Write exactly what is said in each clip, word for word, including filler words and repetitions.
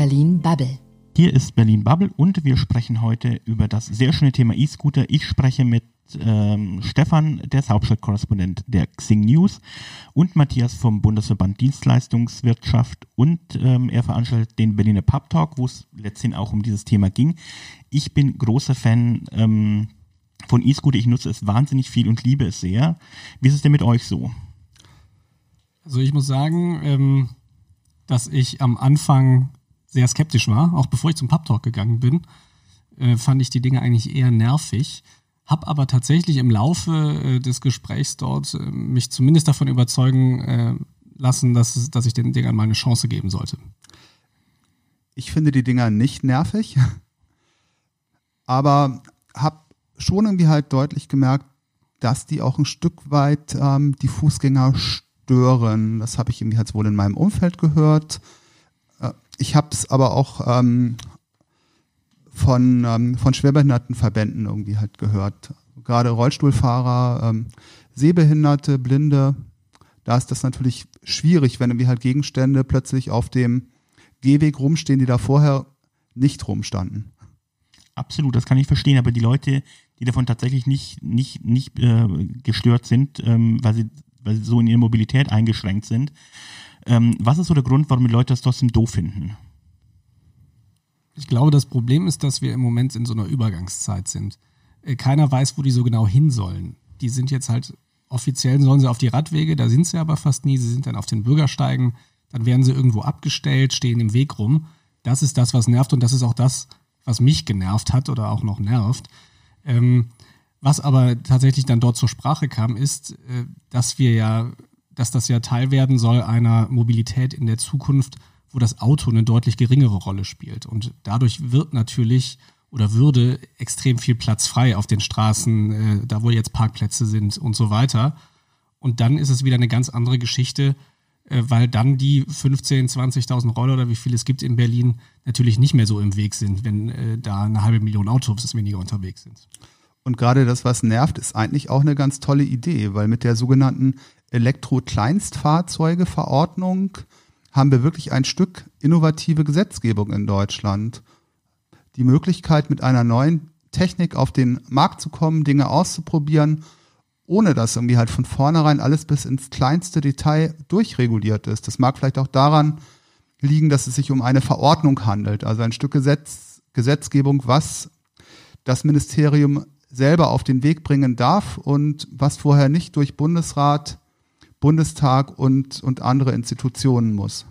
Berlin Bubble. Hier ist Berlin Bubble und wir sprechen heute über das sehr schöne Thema E-Scooter. Ich spreche mit ähm, Stefan, der ist Hauptstadtkorrespondent der Xing News, und Matthias vom Bundesverband Dienstleistungswirtschaft, und ähm, er veranstaltet den Berliner Pub Talk, wo es letztendlich auch um dieses Thema ging. Ich bin großer Fan ähm, von E-Scooter, ich nutze es wahnsinnig viel und liebe es sehr. Wie ist es denn mit euch so? Also ich muss sagen, ähm, dass ich am Anfang sehr skeptisch war, auch bevor ich zum Pub Talk gegangen bin, äh, fand ich die Dinge eigentlich eher nervig, habe aber tatsächlich im Laufe äh, des Gesprächs dort äh, mich zumindest davon überzeugen äh, lassen, dass, dass ich den Dingern mal eine Chance geben sollte. Ich finde die Dinger nicht nervig, aber habe schon irgendwie halt deutlich gemerkt, dass die auch ein Stück weit ähm, die Fußgänger stören. Das habe ich irgendwie halt wohl in meinem Umfeld gehört. Ich habe es aber auch ähm, von, ähm, von Schwerbehindertenverbänden irgendwie halt gehört. Gerade Rollstuhlfahrer, ähm, Sehbehinderte, Blinde, da ist das natürlich schwierig, wenn irgendwie halt Gegenstände plötzlich auf dem Gehweg rumstehen, die da vorher nicht rumstanden. Absolut, das kann ich verstehen, aber die Leute, die davon tatsächlich nicht, nicht, nicht äh, gestört sind, ähm, weil sie, weil sie so in ihrer Mobilität eingeschränkt sind, Ähm, was ist so der Grund, warum die Leute das trotzdem doof finden? Ich glaube, das Problem ist, dass wir im Moment in so einer Übergangszeit sind. Äh, keiner weiß, wo die so genau hin sollen. Die sind jetzt halt, offiziell sollen sie auf die Radwege, da sind sie aber fast nie. Sie sind dann auf den Bürgersteigen, dann werden sie irgendwo abgestellt, stehen im Weg rum. Das ist das, was nervt, und das ist auch das, was mich genervt hat oder auch noch nervt. Ähm, was aber tatsächlich dann dort zur Sprache kam, ist, äh, dass wir ja dass das ja Teil werden soll einer Mobilität in der Zukunft, wo das Auto eine deutlich geringere Rolle spielt. Und dadurch wird natürlich oder würde extrem viel Platz frei auf den Straßen, äh, da wo jetzt Parkplätze sind und so weiter. Und dann ist es wieder eine ganz andere Geschichte, äh, weil dann die fünfzehntausend, zwanzigtausend Roller oder wie viel es gibt in Berlin natürlich nicht mehr so im Weg sind, wenn äh, da eine halbe Million Autos weniger unterwegs sind. Und gerade das, was nervt, ist eigentlich auch eine ganz tolle Idee, weil mit der sogenannten Elektro-Kleinstfahrzeuge-Verordnung haben wir wirklich ein Stück innovative Gesetzgebung in Deutschland. Die Möglichkeit, mit einer neuen Technik auf den Markt zu kommen, Dinge auszuprobieren, ohne dass irgendwie halt von vornherein alles bis ins kleinste Detail durchreguliert ist. Das mag vielleicht auch daran liegen, dass es sich um eine Verordnung handelt, also ein Stück Gesetz, Gesetzgebung, was das Ministerium selber auf den Weg bringen darf und was vorher nicht durch Bundesrat, Bundestag und, und andere Institutionen muss.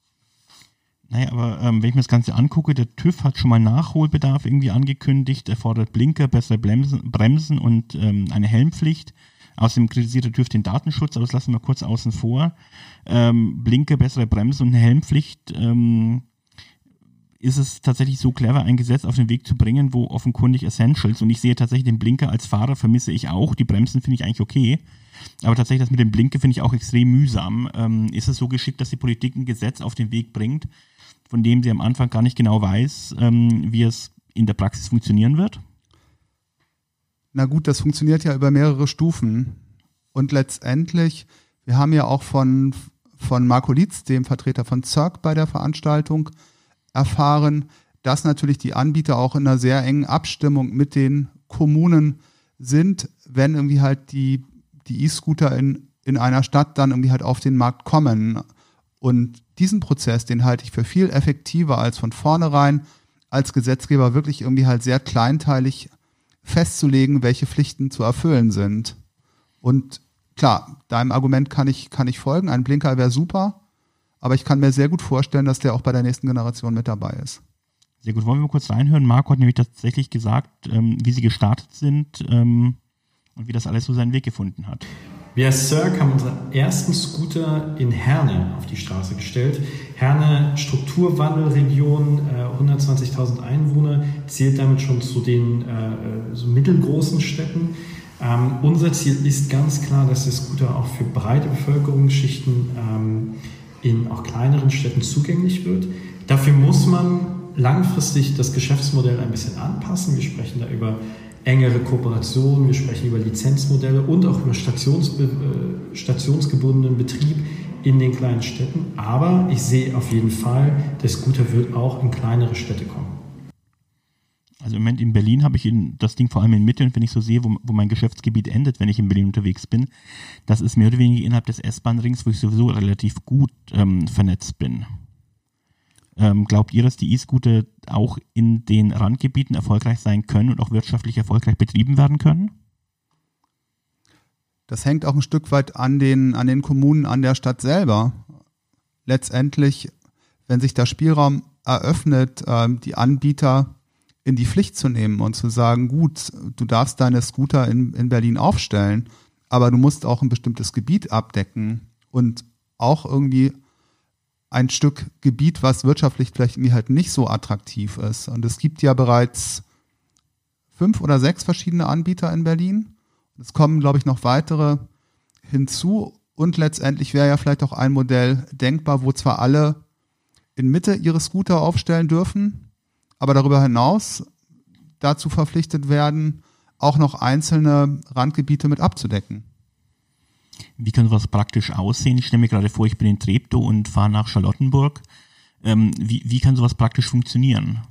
Naja, aber ähm, wenn ich mir das Ganze angucke, der TÜV hat schon mal Nachholbedarf irgendwie angekündigt. Er fordert Blinker, bessere Bremsen, Bremsen und ähm, eine Helmpflicht. Außerdem kritisiert der TÜV den Datenschutz, aber das lassen wir kurz außen vor. Ähm, Blinker, bessere Bremsen und eine Helmpflicht. Ähm, ist es tatsächlich so clever, ein Gesetz auf den Weg zu bringen, wo offenkundig Essentials, und ich sehe tatsächlich den Blinker als Fahrer, vermisse ich auch, die Bremsen finde ich eigentlich okay, aber tatsächlich das mit dem Blinker finde ich auch extrem mühsam. Ähm, ist es so geschickt, dass die Politik ein Gesetz auf den Weg bringt, von dem sie am Anfang gar nicht genau weiß, ähm, wie es in der Praxis funktionieren wird? Na gut, das funktioniert ja über mehrere Stufen, und letztendlich, wir haben ja auch von, von Marco Lietz, dem Vertreter von Z I R C, bei der Veranstaltung erfahren, dass natürlich die Anbieter auch in einer sehr engen Abstimmung mit den Kommunen sind, wenn irgendwie halt die, die E-Scooter in, in einer Stadt dann irgendwie halt auf den Markt kommen. Und diesen Prozess, den halte ich für viel effektiver, als von vornherein als Gesetzgeber wirklich irgendwie halt sehr kleinteilig festzulegen, welche Pflichten zu erfüllen sind. Und klar, deinem Argument kann ich, kann ich folgen, ein Blinker wäre super, aber ich kann mir sehr gut vorstellen, dass der auch bei der nächsten Generation mit dabei ist. Sehr gut, wollen wir mal kurz reinhören. Marco hat nämlich tatsächlich gesagt, ähm, wie sie gestartet sind ähm, und wie das alles so seinen Weg gefunden hat. Wir als Z I R C haben unseren ersten Scooter in Herne auf die Straße gestellt. Herne, Strukturwandelregion, äh, hundertzwanzigtausend Einwohner, zählt damit schon zu den äh, so mittelgroßen Städten. Ähm, unser Ziel ist ganz klar, dass der Scooter auch für breite Bevölkerungsschichten ähm, in auch kleineren Städten zugänglich wird. Dafür muss man langfristig das Geschäftsmodell ein bisschen anpassen. Wir sprechen da über engere Kooperationen, wir sprechen über Lizenzmodelle und auch über stationsbe- äh, stationsgebundenen Betrieb in den kleinen Städten. Aber ich sehe auf jeden Fall, der Scooter wird auch in kleinere Städte kommen. Also im Moment in Berlin habe ich in, das Ding vor allem in Mitte, und wenn ich so sehe, wo, wo mein Geschäftsgebiet endet, wenn ich in Berlin unterwegs bin, das ist mehr oder weniger innerhalb des S-Bahn-Rings, wo ich sowieso relativ gut ähm, vernetzt bin. Ähm, glaubt ihr, dass die E-Scooter auch in den Randgebieten erfolgreich sein können und auch wirtschaftlich erfolgreich betrieben werden können? Das hängt auch ein Stück weit an den, an den Kommunen, an der Stadt selber. Letztendlich, wenn sich der Spielraum eröffnet, ähm, die Anbieter in die Pflicht zu nehmen und zu sagen, gut, du darfst deine Scooter in, in Berlin aufstellen, aber du musst auch ein bestimmtes Gebiet abdecken und auch irgendwie ein Stück Gebiet, was wirtschaftlich vielleicht irgendwie halt nicht so attraktiv ist. Und es gibt ja bereits fünf oder sechs verschiedene Anbieter in Berlin. Es kommen, glaube ich, noch weitere hinzu. Und letztendlich wäre ja vielleicht auch ein Modell denkbar, wo zwar alle in Mitte ihre Scooter aufstellen dürfen, aber darüber hinaus dazu verpflichtet werden, auch noch einzelne Randgebiete mit abzudecken. Wie kann sowas praktisch aussehen? Ich stelle mir gerade vor, ich bin in Treptow und fahre nach Charlottenburg. Ähm, wie, wie kann sowas praktisch funktionieren?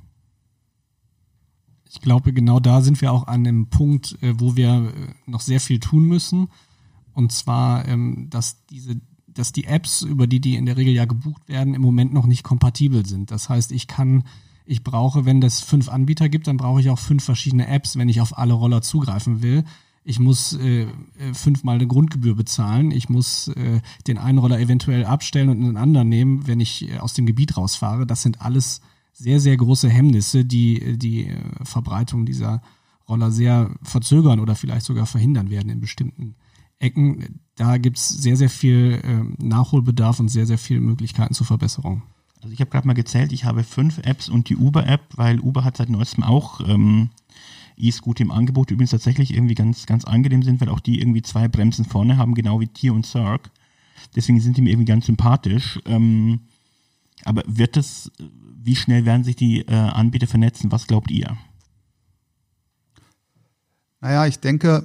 Ich glaube, genau da sind wir auch an dem Punkt, wo wir noch sehr viel tun müssen. Und zwar, dass diese, dass die Apps, über die die in der Regel ja gebucht werden, im Moment noch nicht kompatibel sind. Das heißt, ich kann Ich brauche, wenn es fünf Anbieter gibt, dann brauche ich auch fünf verschiedene Apps, wenn ich auf alle Roller zugreifen will. Ich muss äh, fünfmal eine Grundgebühr bezahlen. Ich muss äh, den einen Roller eventuell abstellen und einen anderen nehmen, wenn ich äh, aus dem Gebiet rausfahre. Das sind alles sehr, sehr große Hemmnisse, die die äh, Verbreitung dieser Roller sehr verzögern oder vielleicht sogar verhindern werden in bestimmten Ecken. Da gibt es sehr, sehr viel äh, Nachholbedarf und sehr, sehr viele Möglichkeiten zur Verbesserung. Also ich habe gerade mal gezählt, ich habe fünf Apps und die Uber-App, weil Uber hat seit neuestem auch ähm, E-Scooter im Angebot, die übrigens tatsächlich irgendwie ganz, ganz angenehm sind, weil auch die irgendwie zwei Bremsen vorne haben, genau wie Tier und Cirque. Deswegen sind die mir irgendwie ganz sympathisch. Ähm, aber wird das, wie schnell werden sich die äh, Anbieter vernetzen? Was glaubt ihr? Naja, ich denke,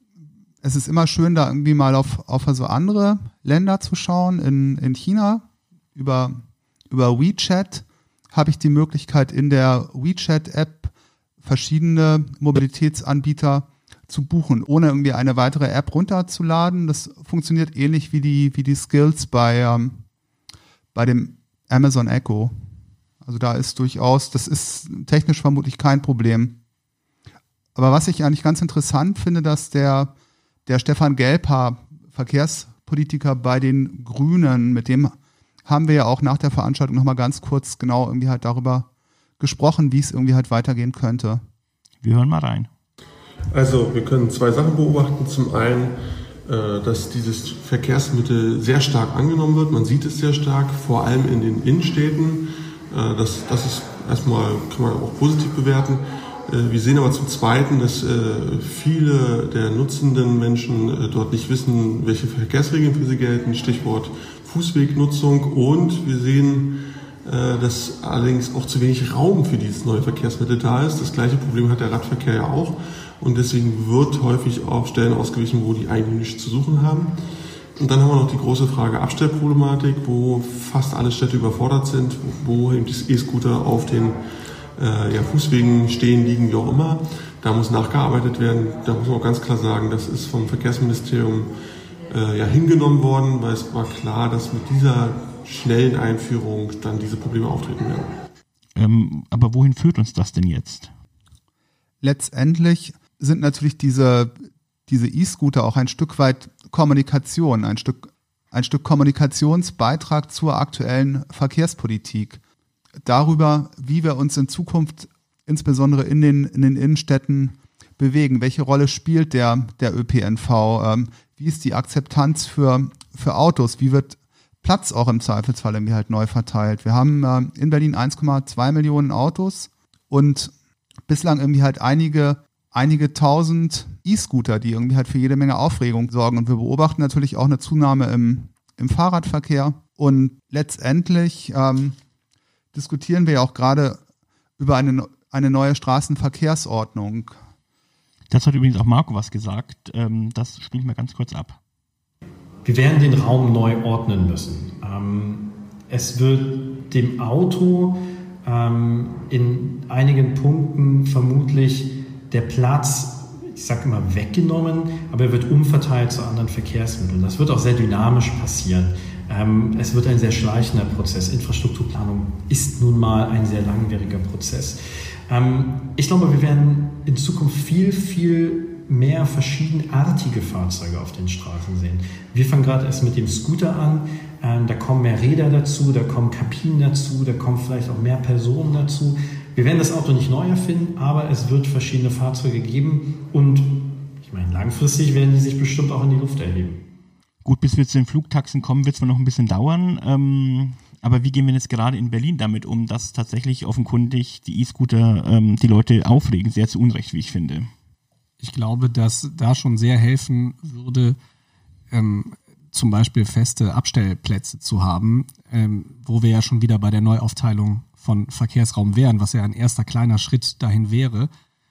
es ist immer schön, da irgendwie mal auf, auf so andere Länder zu schauen. In, in China über Über WeChat habe ich die Möglichkeit, in der WeChat-App verschiedene Mobilitätsanbieter zu buchen, ohne irgendwie eine weitere App runterzuladen. Das funktioniert ähnlich wie die, wie die Skills bei, ähm, bei dem Amazon Echo. Also da ist durchaus, das ist technisch vermutlich kein Problem. Aber was ich eigentlich ganz interessant finde, dass der, der Stefan Gelper, Verkehrspolitiker bei den Grünen, mit dem haben wir ja auch nach der Veranstaltung nochmal ganz kurz genau irgendwie halt darüber gesprochen, wie es irgendwie halt weitergehen könnte. Wir hören mal rein. Also wir können zwei Sachen beobachten. Zum einen, dass dieses Verkehrsmittel sehr stark angenommen wird. Man sieht es sehr stark, vor allem in den Innenstädten. Das, das ist erstmal, kann man auch positiv bewerten. Wir sehen aber zum Zweiten, dass viele der nutzenden Menschen dort nicht wissen, welche Verkehrsregeln für sie gelten. Stichwort Fußwegnutzung. Und wir sehen, dass allerdings auch zu wenig Raum für dieses neue Verkehrsmittel da ist. Das gleiche Problem hat der Radverkehr ja auch. Und deswegen wird häufig auf Stellen ausgewichen, wo die eigentlich nichts zu suchen haben. Und dann haben wir noch die große Frage Abstellproblematik, wo fast alle Städte überfordert sind, wo eben die E-Scooter auf den äh, ja, Fußwegen stehen, liegen, wie auch immer. Da muss nachgearbeitet werden. Da muss man auch ganz klar sagen, das ist vom Verkehrsministerium äh, ja hingenommen worden, weil es war klar, dass mit dieser schnellen Einführung dann diese Probleme auftreten werden. Ähm, aber wohin führt uns das denn jetzt? Letztendlich sind natürlich diese, diese E-Scooter auch ein Stück weit Kommunikation, ein Stück, ein Stück Kommunikationsbeitrag zur aktuellen Verkehrspolitik. Darüber, wie wir uns in Zukunft insbesondere in den, in den Innenstädten bewegen. Welche Rolle spielt der, der Ö P N V? Ähm, wie ist die Akzeptanz für, für Autos? Wie wird Platz auch im Zweifelsfall irgendwie halt neu verteilt? Wir haben äh, in Berlin eins Komma zwei Millionen Autos und bislang irgendwie halt einige, einige tausend E-Scooter, die irgendwie halt für jede Menge Aufregung sorgen. Und wir beobachten natürlich auch eine Zunahme im, im Fahrradverkehr. Und letztendlich ähm, diskutieren wir ja auch gerade über eine, eine neue Straßenverkehrsordnung. Das hat übrigens auch Marco was gesagt. Ähm, das spiele ich mal ganz kurz ab. wir werden den Raum neu ordnen müssen. Ähm, es wird dem Auto ähm, in einigen Punkten vermutlich der Platz, ich sage immer, weggenommen, aber er wird umverteilt zu anderen Verkehrsmitteln. Das wird auch sehr dynamisch passieren. Ähm, es wird ein sehr schleichender Prozess. Infrastrukturplanung ist nun mal ein sehr langwieriger Prozess. Ähm, ich glaube, wir werden in Zukunft viel, viel mehr verschiedenartige Fahrzeuge auf den Straßen sehen. Wir fangen gerade erst mit dem Scooter an. Ähm, da kommen mehr Räder dazu, da kommen Kabinen dazu, da kommen vielleicht auch mehr Personen dazu. Wir werden das Auto nicht neu erfinden, aber es wird verschiedene Fahrzeuge geben und ich meine, langfristig werden die sich bestimmt auch in die Luft erheben. Gut, bis wir zu den Flugtaxen kommen, wird es wohl noch ein bisschen dauern. Ähm, aber wie gehen wir jetzt gerade in Berlin damit um, dass tatsächlich offenkundig die E-Scooter ähm, die Leute aufregen, sehr zu Unrecht, wie ich finde? Ich glaube, dass da schon sehr helfen würde, ähm, zum Beispiel feste Abstellplätze zu haben, ähm, wo wir ja schon wieder bei der Neuaufteilung von Verkehrsraum wären, was ja ein erster kleiner Schritt dahin wäre.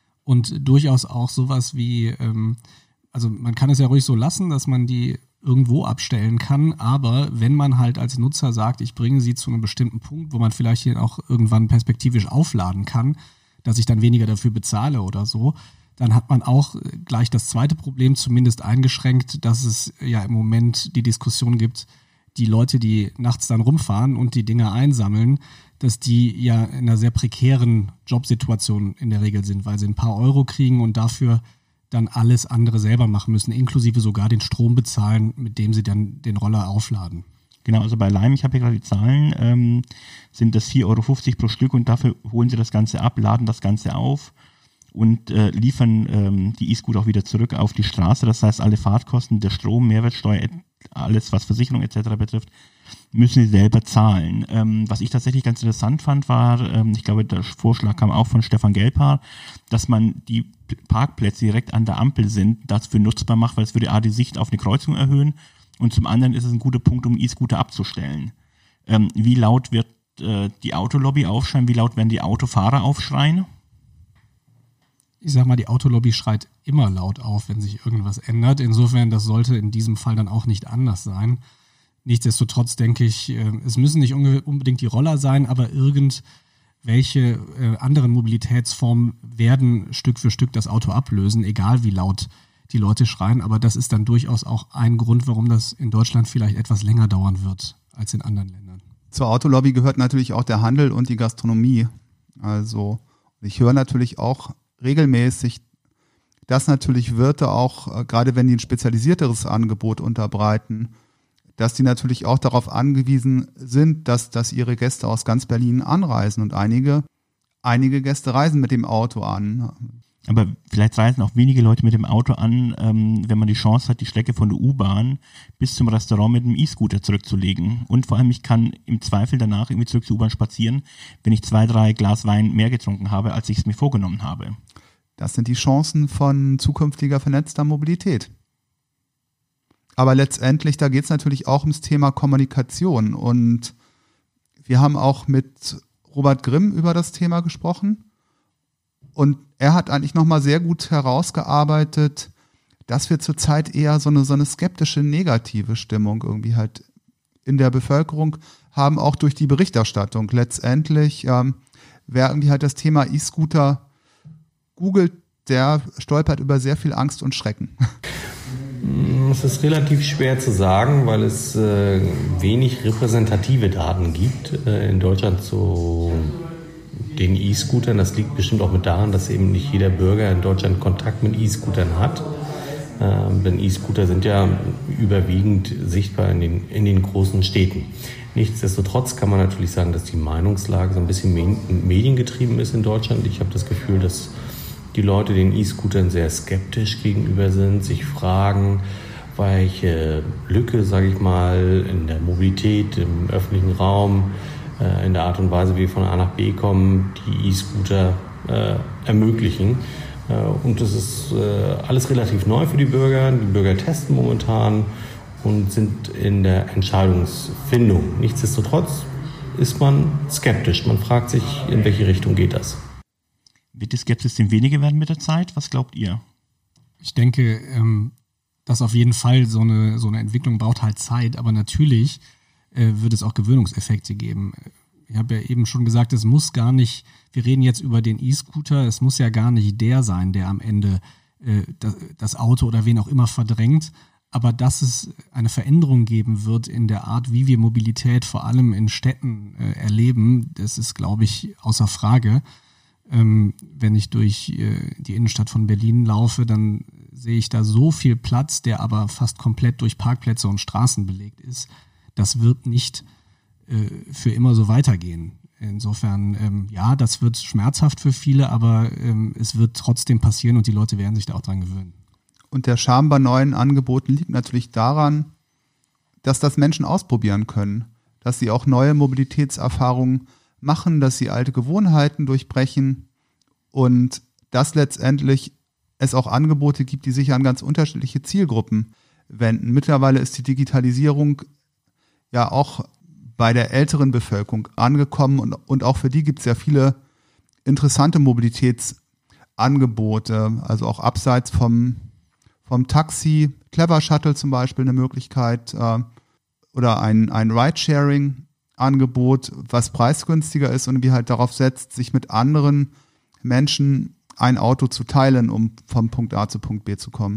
Und durchaus auch sowas wie, ähm, also man kann es ja ruhig so lassen, dass man die irgendwo abstellen kann, aber wenn man halt als Nutzer sagt, ich bringe sie zu einem bestimmten Punkt, wo man vielleicht hier auch irgendwann perspektivisch aufladen kann, dass ich dann weniger dafür bezahle oder so, dann hat man auch gleich das zweite Problem zumindest eingeschränkt, dass es ja im Moment die Diskussion gibt, die Leute, die nachts dann rumfahren und die Dinger einsammeln, dass die ja in einer sehr prekären Jobsituation in der Regel sind, weil sie ein paar Euro kriegen und dafür dann alles andere selber machen müssen, inklusive sogar den Strom bezahlen, mit dem sie dann den Roller aufladen. Genau, also bei Lime, ich habe hier gerade die Zahlen, ähm, sind das vier Euro fünfzig pro Stück und dafür holen sie das Ganze ab, laden das Ganze auf und äh, liefern ähm, die E-Scooter auch wieder zurück auf die Straße. Das heißt, alle Fahrtkosten, der Strom, Mehrwertsteuer, alles was Versicherung et cetera betrifft, müssen sie selber zahlen. Ähm, was ich tatsächlich ganz interessant fand, war, ähm, ich glaube, der Vorschlag kam auch von Stefan Gelbhaar, dass man die Parkplätze die direkt an der Ampel sind, dafür nutzbar macht, weil es würde A die Sicht auf eine Kreuzung erhöhen und zum anderen ist es ein guter Punkt, um E-Scooter abzustellen. Ähm, wie laut wird äh, die Autolobby aufschreien, wie laut werden die Autofahrer aufschreien? Ich sag mal, die Autolobby schreit immer laut auf, wenn sich irgendwas ändert. Insofern, das sollte in diesem Fall dann auch nicht anders sein. Nichtsdestotrotz denke ich, es müssen nicht unbedingt die Roller sein, aber irgendwelche anderen Mobilitätsformen werden Stück für Stück das Auto ablösen, egal wie laut die Leute schreien. Aber das ist dann durchaus auch ein Grund, warum das in Deutschland vielleicht etwas länger dauern wird als in anderen Ländern. Zur Autolobby gehört natürlich auch der Handel und die Gastronomie. Also ich höre natürlich auch regelmäßig, dass natürlich Wirte auch, äh, gerade wenn die ein spezialisierteres Angebot unterbreiten, dass die natürlich auch darauf angewiesen sind, dass, dass ihre Gäste aus ganz Berlin anreisen und einige, einige Gäste reisen mit dem Auto an. Aber vielleicht reisen auch wenige Leute mit dem Auto an, ähm, wenn man die Chance hat, die Strecke von der U-Bahn bis zum Restaurant mit dem E-Scooter zurückzulegen. Und vor allem, ich kann im Zweifel danach irgendwie zurück zur U-Bahn spazieren, wenn ich zwei, drei Glas Wein mehr getrunken habe, als ich es mir vorgenommen habe. Das sind die Chancen von zukünftiger vernetzter Mobilität. Aber letztendlich, da geht es natürlich auch ums Thema Kommunikation. Und wir haben auch mit Robert Grimm über das Thema gesprochen. Und er hat eigentlich nochmal sehr gut herausgearbeitet, dass wir zurzeit eher so eine, so eine skeptische, negative Stimmung irgendwie halt in der Bevölkerung haben, auch durch die Berichterstattung. Letztendlich, ähm, wer irgendwie halt das Thema E-Scooter googelt, der stolpert über sehr viel Angst und Schrecken. Es ist relativ schwer zu sagen, weil es äh, wenig repräsentative Daten gibt äh, in Deutschland zu den E-Scootern. Das liegt bestimmt auch mit daran, dass eben nicht jeder Bürger in Deutschland Kontakt mit E-Scootern hat. Äh, denn E-Scooter sind ja überwiegend sichtbar in den, in den großen Städten. Nichtsdestotrotz kann man natürlich sagen, dass die Meinungslage so ein bisschen mediengetrieben ist in Deutschland. Ich habe das Gefühl, dass die Leute den E-Scootern sehr skeptisch gegenüber sind, sich fragen, welche Lücke, sage ich mal, in der Mobilität, im öffentlichen Raum, äh, in der Art und Weise, wie wir von A nach B kommen, die E-Scooter äh, ermöglichen. Äh, und das ist äh, alles relativ neu für die Bürger. Die Bürger testen momentan und sind in der Entscheidungsfindung. Nichtsdestotrotz ist man skeptisch. Man fragt sich, in welche Richtung geht das? Wird die Skepsis denn weniger werden mit der Zeit? Was glaubt ihr? Ich denke, ähm, das auf jeden Fall, so eine, so eine Entwicklung braucht halt Zeit, aber natürlich äh, wird es auch Gewöhnungseffekte geben. Ich habe ja eben schon gesagt, es muss gar nicht, wir reden jetzt über den E-Scooter, es muss ja gar nicht der sein, der am Ende äh, das, das Auto oder wen auch immer verdrängt, aber dass es eine Veränderung geben wird in der Art, wie wir Mobilität vor allem in Städten äh, erleben, das ist, glaube ich, außer Frage. Ähm, wenn ich durch äh, die Innenstadt von Berlin laufe, dann sehe ich da so viel Platz, der aber fast komplett durch Parkplätze und Straßen belegt ist. Das wird nicht äh, für immer so weitergehen. Insofern, ähm, ja, das wird schmerzhaft für viele, aber ähm, es wird trotzdem passieren und die Leute werden sich da auch dran gewöhnen. Und der Charme bei neuen Angeboten liegt natürlich daran, dass das Menschen ausprobieren können, dass sie auch neue Mobilitätserfahrungen machen, dass sie alte Gewohnheiten durchbrechen und dass letztendlich es auch Angebote gibt, die sich an ganz unterschiedliche Zielgruppen wenden. Mittlerweile ist die Digitalisierung ja auch bei der älteren Bevölkerung angekommen und, und auch für die gibt es ja viele interessante Mobilitätsangebote, also auch abseits vom, vom Taxi, Clever Shuttle zum Beispiel eine Möglichkeit äh, oder ein, ein Ridesharing Angebot, was preisgünstiger ist und wie halt darauf setzt, sich mit anderen Menschen ein Auto zu teilen, um vom Punkt A zu Punkt B zu kommen.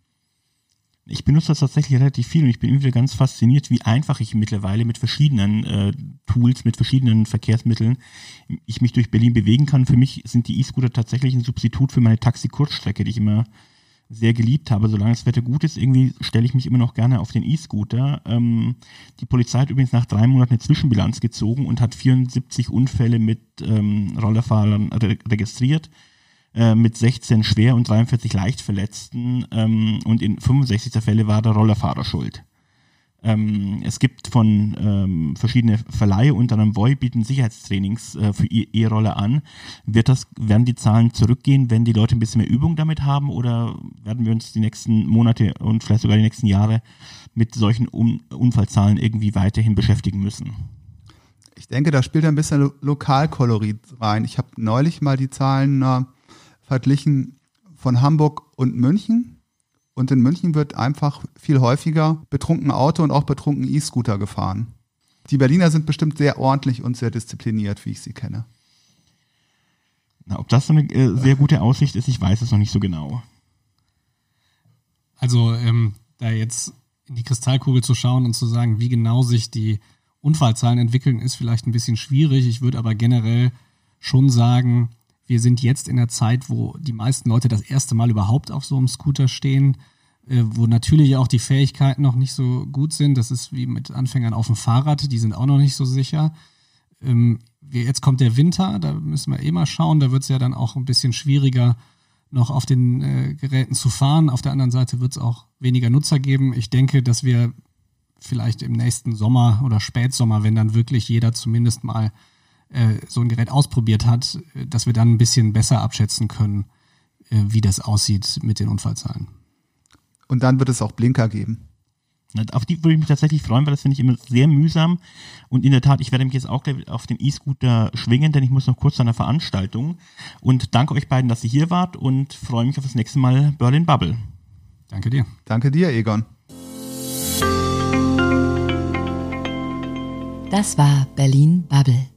Ich benutze das tatsächlich relativ viel und ich bin immer wieder ganz fasziniert, wie einfach ich mittlerweile mit verschiedenen äh, Tools, mit verschiedenen Verkehrsmitteln ich mich durch Berlin bewegen kann. Für mich sind die E-Scooter tatsächlich ein Substitut für meine Taxi-Kurzstrecke, die ich immer sehr geliebt habe. Solange das Wetter gut ist, irgendwie stelle ich mich immer noch gerne auf den E-Scooter. Ähm, die Polizei hat übrigens nach drei Monaten eine Zwischenbilanz gezogen und hat vierundsiebzig Unfälle mit ähm, Rollerfahrern re- registriert, äh, mit sechzehn schwer und dreiundvierzig leicht Verletzten ähm, und in fünfundsechzig der Fälle war der Rollerfahrer schuld. Ähm, es gibt von ähm, verschiedene Verleihe, unter anderem Voi, bieten Sicherheitstrainings äh, für E- E-Roller an. Wird das, werden die Zahlen zurückgehen, wenn die Leute ein bisschen mehr Übung damit haben oder werden wir uns die nächsten Monate und vielleicht sogar die nächsten Jahre mit solchen Un- Unfallzahlen irgendwie weiterhin beschäftigen müssen? Ich denke, da spielt ein bisschen Lo- Lokalkolorit rein. Ich habe neulich mal die Zahlen äh, verglichen von Hamburg und München. Und in München wird einfach viel häufiger betrunken Auto und auch betrunken E-Scooter gefahren. Die Berliner sind bestimmt sehr ordentlich und sehr diszipliniert, wie ich sie kenne. Na, ob das so eine äh, sehr gute Aussicht ist, ich weiß es noch nicht so genau. Also ähm, da jetzt in die Kristallkugel zu schauen und zu sagen, wie genau sich die Unfallzahlen entwickeln, ist vielleicht ein bisschen schwierig. Ich würde aber generell schon sagen, wir sind jetzt in der Zeit, wo die meisten Leute das erste Mal überhaupt auf so einem Scooter stehen, äh, wo natürlich auch die Fähigkeiten noch nicht so gut sind. Das ist wie mit Anfängern auf dem Fahrrad, die sind auch noch nicht so sicher. Ähm, wir, jetzt kommt der Winter, da müssen wir eh mal schauen, da wird es ja dann auch ein bisschen schwieriger, noch auf den äh, Geräten zu fahren. Auf der anderen Seite wird es auch weniger Nutzer geben. Ich denke, dass wir vielleicht im nächsten Sommer oder Spätsommer, wenn dann wirklich jeder zumindest mal so ein Gerät ausprobiert hat, dass wir dann ein bisschen besser abschätzen können, wie das aussieht mit den Unfallzahlen. Und dann wird es auch Blinker geben. Auf die würde ich mich tatsächlich freuen, weil das finde ich immer sehr mühsam. Und in der Tat, ich werde mich jetzt auch gleich auf den E-Scooter schwingen, denn ich muss noch kurz zu einer Veranstaltung. Und danke euch beiden, dass ihr hier wart und freue mich auf das nächste Mal Berlin Bubble. Danke dir. Danke dir, Egon. Das war Berlin Bubble.